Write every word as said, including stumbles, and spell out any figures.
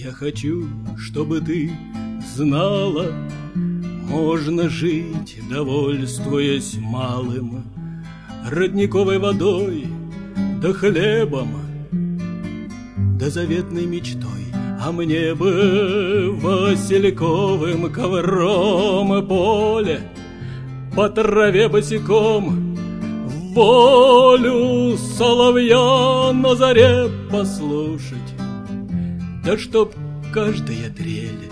Я хочу, чтобы ты знала, можно жить, довольствуясь малым, родниковой водой, да хлебом, да заветной мечтой. А мне бы васильковым ковром поле, по траве босиком, в волю соловья на заре послушать. Да чтоб каждая трель